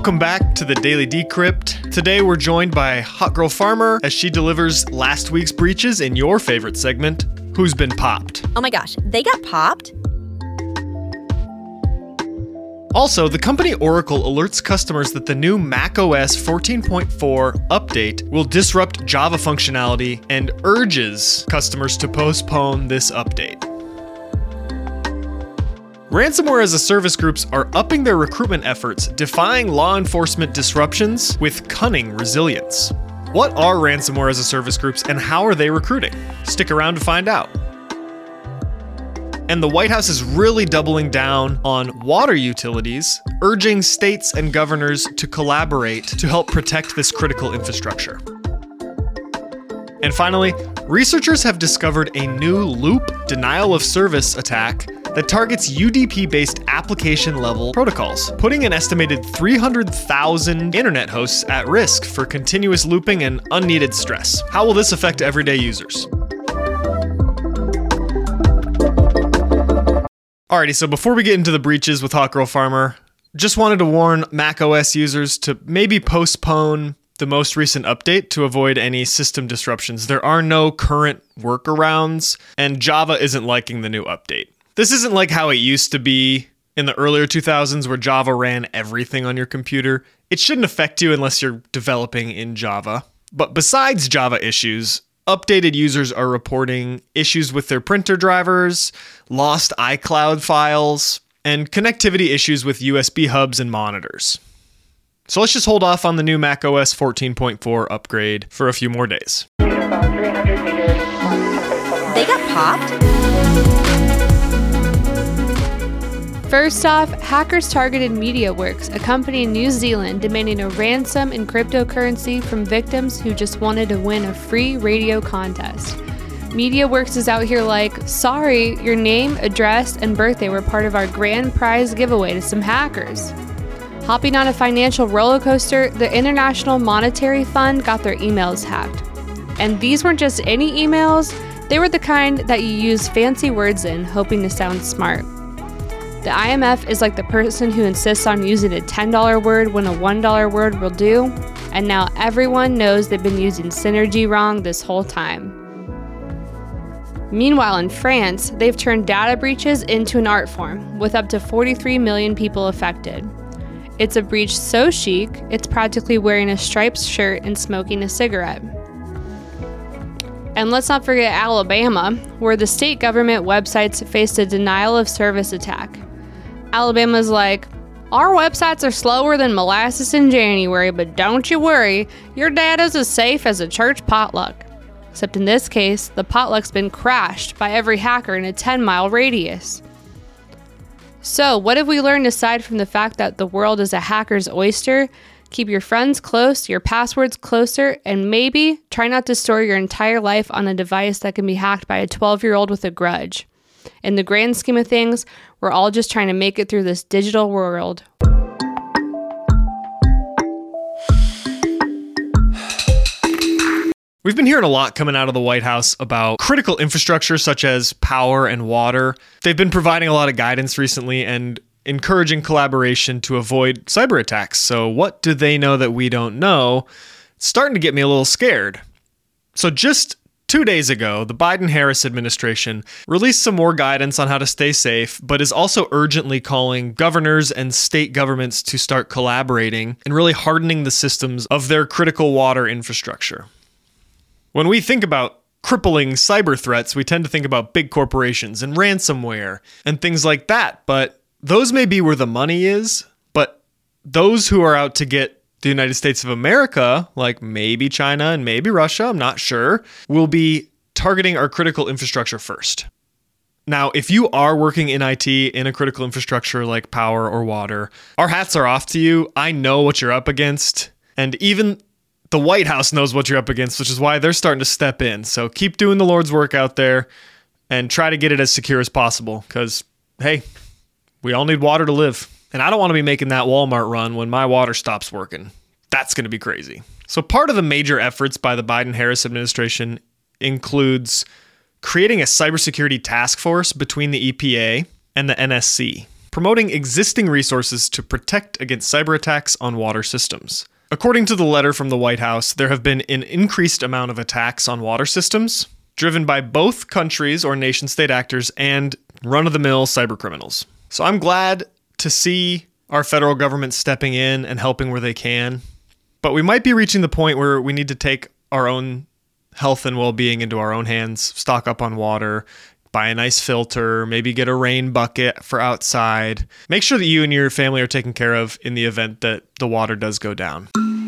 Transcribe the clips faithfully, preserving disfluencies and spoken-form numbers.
Welcome back to the Daily Decrypt. Today we're joined by Hot Girl Farmer as she delivers last week's breaches in your favorite segment, Who's Been Popped? Oh my gosh, they got popped? Also, the company Oracle alerts customers that the new macOS fourteen point four update will disrupt Java functionality and urges customers to postpone this update. Ransomware as a service groups are upping their recruitment efforts, defying law enforcement disruptions with cunning resilience. What are ransomware as a service groups and how are they recruiting? Stick around to find out. And the White House is really doubling down on water utilities, urging states and governors to collaborate to help protect this critical infrastructure. And finally, researchers have discovered a new loop denial of service attack that targets U D P-based application-level protocols, putting an estimated three hundred thousand internet hosts at risk for continuous looping and unneeded stress. How will this affect everyday users? Alrighty, so before we get into the breaches with Hot Girl Farmer, just wanted to warn macOS users to maybe postpone the most recent update to avoid any system disruptions. There are no current workarounds, and Java isn't liking the new update. This isn't like how it used to be in the earlier two thousands where Java ran everything on your computer. It shouldn't affect you unless you're developing in Java. But besides Java issues, updated users are reporting issues with their printer drivers, lost iCloud files, and connectivity issues with U S B hubs and monitors. So let's just hold off on the new macOS fourteen point four upgrade for a few more days. They got popped? First off, hackers targeted MediaWorks, a company in New Zealand demanding a ransom in cryptocurrency from victims who just wanted to win a free radio contest. MediaWorks is out here like, sorry, your name, address, and birthday were part of our grand prize giveaway to some hackers. Hopping on a financial roller coaster, the International Monetary Fund got their emails hacked. And these weren't just any emails, they were the kind that you use fancy words in, hoping to sound smart. The I M F is like the person who insists on using a ten dollar word when a one dollar word will do, and now everyone knows they've been using Synergy wrong this whole time. Meanwhile, in France, they've turned data breaches into an art form, with up to forty-three million people affected. It's a breach so chic, it's practically wearing a striped shirt and smoking a cigarette. And let's not forget Alabama, where the state government websites faced a denial of service attack. Alabama's like, our websites are slower than molasses in January, but don't you worry, your data's as safe as a church potluck. Except in this case, the potluck's been crashed by every hacker in a ten mile radius. So, what have we learned aside from the fact that the world is a hacker's oyster? Keep your friends close, your passwords closer, and maybe try not to store your entire life on a device that can be hacked by a twelve-year-old with a grudge. In the grand scheme of things, we're all just trying to make it through this digital world. We've been hearing a lot coming out of the White House about critical infrastructure such as power and water. They've been providing a lot of guidance recently and encouraging collaboration to avoid cyber attacks. So what do they know that we don't know? It's starting to get me a little scared. So just two days ago, the Biden-Harris administration released some more guidance on how to stay safe, but is also urgently calling governors and state governments to start collaborating and really hardening the systems of their critical water infrastructure. When we think about crippling cyber threats, we tend to think about big corporations and ransomware and things like that, but those may be where the money is, but those who are out to get the United States of America, like maybe China and maybe Russia, I'm not sure, will be targeting our critical infrastructure first. Now, if you are working in I T in a critical infrastructure like power or water, our hats are off to you. I know what you're up against, and even the White House knows what you're up against, which is why they're starting to step in. So keep doing the Lord's work out there and try to get it as secure as possible because, hey, we all need water to live. And I don't want to be making that Walmart run when my water stops working. That's going to be crazy. So part of the major efforts by the Biden-Harris administration includes creating a cybersecurity task force between the E P A and the N S C. promoting existing resources to protect against cyber attacks on water systems. According to the letter from the White House, there have been an increased amount of attacks on water systems, driven by both countries or nation-state actors and run-of-the-mill cybercriminals. So I'm glad to see our federal government stepping in and helping where they can. But we might be reaching the point where we need to take our own health and well-being into our own hands, stock up on water, buy a nice filter, maybe get a rain bucket for outside. Make sure that you and your family are taken care of in the event that the water does go down.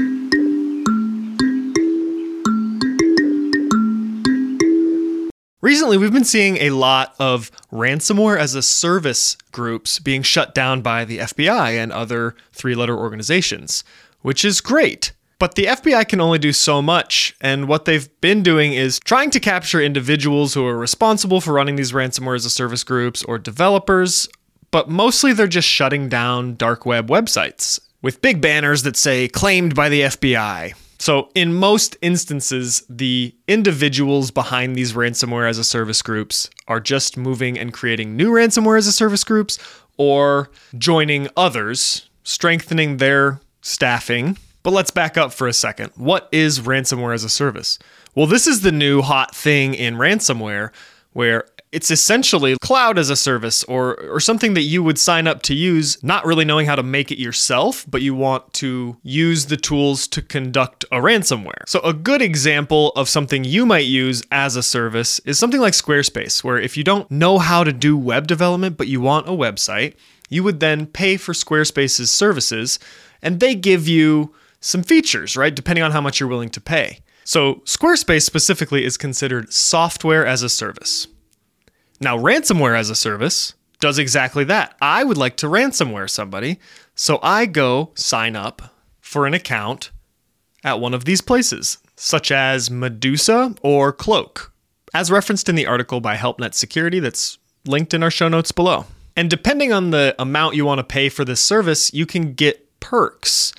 Recently, we've been seeing a lot of ransomware as a service groups being shut down by the F B I and other three-letter organizations, which is great. But the F B I can only do so much, and what they've been doing is trying to capture individuals who are responsible for running these ransomware as a service groups or developers, but mostly they're just shutting down dark web websites with big banners that say claimed by the F B I. So in most instances, the individuals behind these ransomware as a service groups are just moving and creating new ransomware as a service groups or joining others, strengthening their staffing. But let's back up for a second. What is ransomware as a service? Well, this is the new hot thing in ransomware, where it's essentially cloud as a service or, or something that you would sign up to use, not really knowing how to make it yourself, but you want to use the tools to conduct a ransomware. So a good example of something you might use as a service is something like Squarespace, where if you don't know how to do web development, but you want a website, you would then pay for Squarespace's services, and they give you some features, right? Depending on how much you're willing to pay. So Squarespace specifically is considered software as a service. Now, ransomware as a service does exactly that. I would like to ransomware somebody, so I go sign up for an account at one of these places, such as Medusa or Cloak, as referenced in the article by HelpNet Security that's linked in our show notes below. And depending on the amount you want to pay for this service, you can get perks.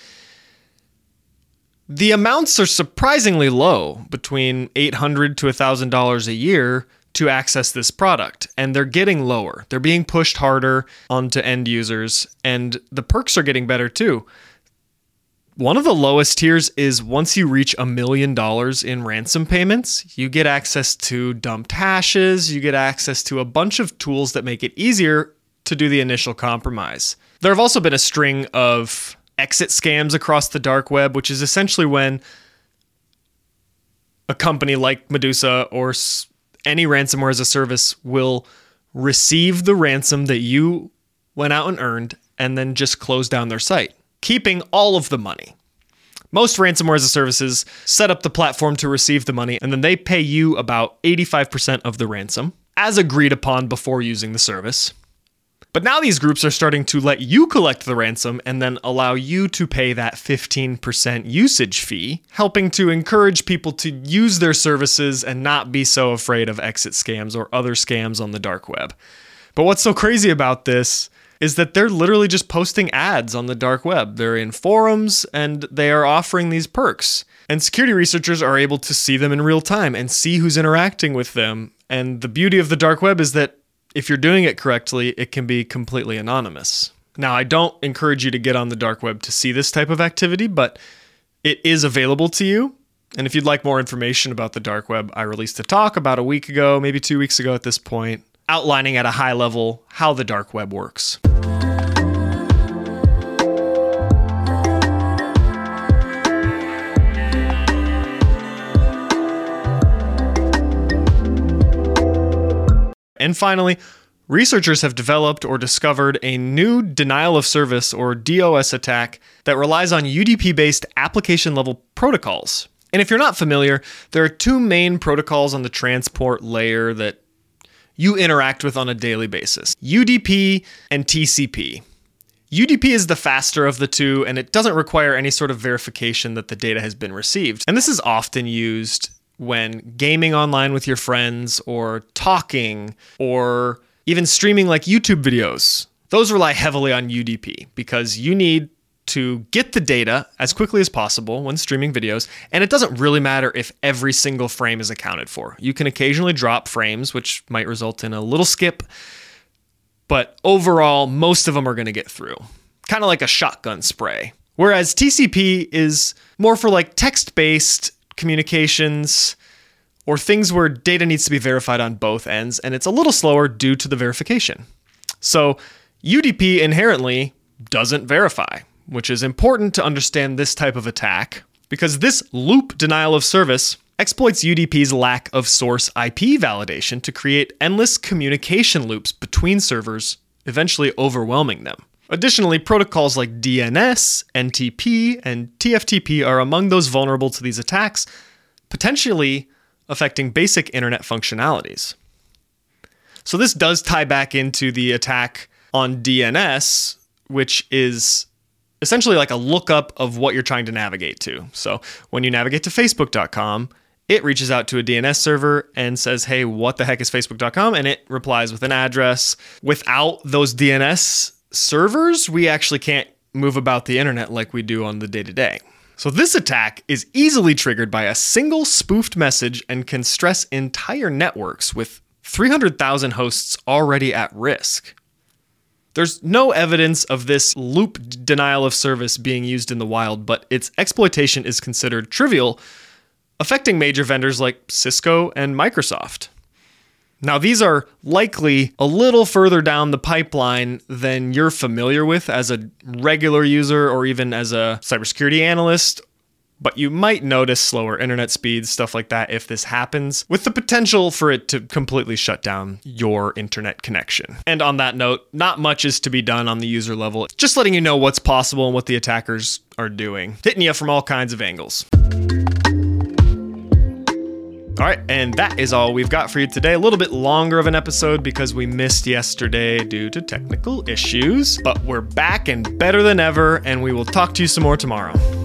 The amounts are surprisingly low, between eight hundred dollars to one thousand dollars a year to access this product, and they're getting lower. They're being pushed harder onto end users, and the perks are getting better too. One of the lowest tiers is once you reach a million dollars in ransom payments, you get access to dumped hashes, you get access to a bunch of tools that make it easier to do the initial compromise. There have also been a string of exit scams across the dark web, which is essentially when a company like Medusa or any ransomware as a service will receive the ransom that you went out and earned and then just close down their site, keeping all of the money. Most ransomware as a services set up the platform to receive the money, and then they pay you about eighty-five percent of the ransom, as agreed upon before using the service. But now these groups are starting to let you collect the ransom and then allow you to pay that fifteen percent usage fee, helping to encourage people to use their services and not be so afraid of exit scams or other scams on the dark web. But what's so crazy about this is that they're literally just posting ads on the dark web. They're in forums and they are offering these perks. And security researchers are able to see them in real time and see who's interacting with them. And the beauty of the dark web is that if you're doing it correctly, it can be completely anonymous. Now, I don't encourage you to get on the dark web to see this type of activity, but it is available to you. And if you'd like more information about the dark web, I released a talk about a week ago, maybe two weeks ago at this point, outlining at a high level how the dark web works. And finally, researchers have developed or discovered a new denial of service or DOS attack that relies on U D P-based application-level protocols. And if you're not familiar, there are two main protocols on the transport layer that you interact with on a daily basis: U D P and T C P. U D P is the faster of the two, and it doesn't require any sort of verification that the data has been received. And this is often used when gaming online with your friends or talking or even streaming like YouTube videos. Those rely heavily on U D P because you need to get the data as quickly as possible when streaming videos, and it doesn't really matter if every single frame is accounted for. You can occasionally drop frames, which might result in a little skip, but overall, most of them are going to get through. Kind of like a shotgun spray. Whereas T C P is more for like text-based communications or things where data needs to be verified on both ends, and it's a little slower due to the verification. So U D P inherently doesn't verify, which is important to understand this type of attack because this loop denial of service exploits U D P's lack of source I P validation to create endless communication loops between servers, eventually overwhelming them. Additionally, protocols like D N S, N T P, and T F T P are among those vulnerable to these attacks, potentially affecting basic internet functionalities. So this does tie back into the attack on D N S, which is essentially like a lookup of what you're trying to navigate to. So when you navigate to facebook dot com, it reaches out to a D N S server and says, hey, what the heck is facebook dot com? And it replies with an address. Without those D N S servers, we actually can't move about the internet like we do on the day-to-day. So this attack is easily triggered by a single spoofed message and can stress entire networks with three hundred thousand hosts already at risk. There's no evidence of this loop denial of service being used in the wild, but its exploitation is considered trivial, affecting major vendors like Cisco and Microsoft. Now, these are likely a little further down the pipeline than you're familiar with as a regular user or even as a cybersecurity analyst, but you might notice slower internet speeds, stuff like that, if this happens, with the potential for it to completely shut down your internet connection. And on that note, not much is to be done on the user level, just letting you know what's possible and what the attackers are doing, hitting you from all kinds of angles. All right, and that is all we've got for you today. A little bit longer of an episode because we missed yesterday due to technical issues, but we're back and better than ever, and we will talk to you some more tomorrow.